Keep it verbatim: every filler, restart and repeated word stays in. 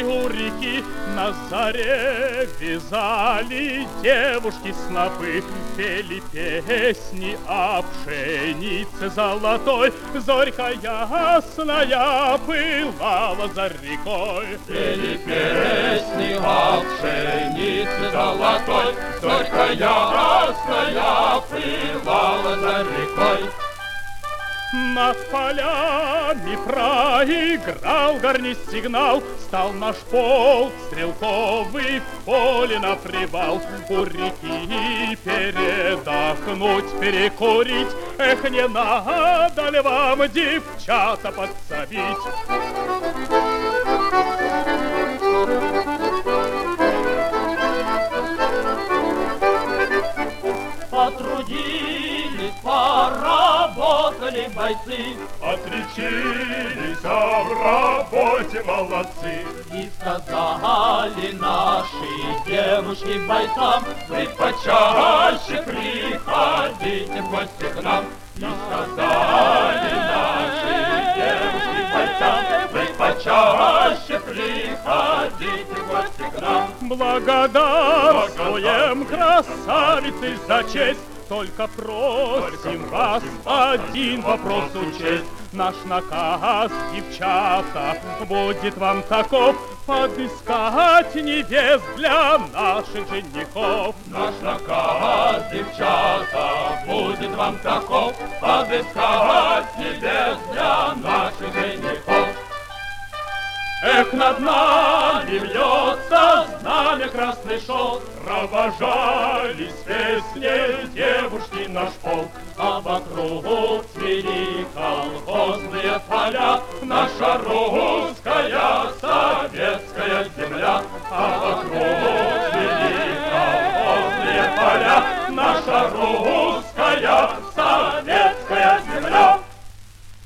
у реки на заре вязали девушки снопы, пели песни о пшенице золотой. Зорька ясная пылала за рекой. Пели песни о пшенице золотой, зорька ясная пылала за рекой. Над полями проиграл гарнист сигнал, стал наш полк стрелковый в поле на привал. У реки передохнуть, перекурить, эх, не надо ли вам, девчата, подсобить? Потрудились, поработали бойцы, отличились, а в работе молодцы. И сказали наши девушки бойцам: вы почаще приходите в гости к нам. И сказали наши девушки бойцам: вы почаще приходите в гости к нам. Благодарствуем, красавицы, за честь, только просим вас один вопрос учесть. Наш наказ, девчата, будет вам таков: подыскать невест для наших женихов. Наш наказ, девчата, будет вам таков: подыскать невест для наших женихов. Эх, над нами вьется знамя красный шелк, провожались песни девушки наш полк. А вокруг цвели колхозные поля, наша русская советская земля. А